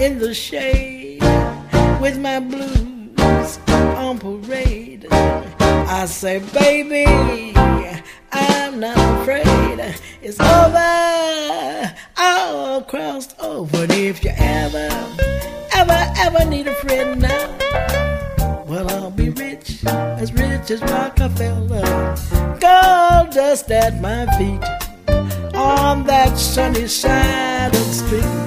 in the shade with my blues on parade. I say, baby, I'm not afraid. It's over, all crossed over. And if you ever need a friend now, well, I'll be rich as Rockefeller. Gold dust at my feet on that sunny side of the street.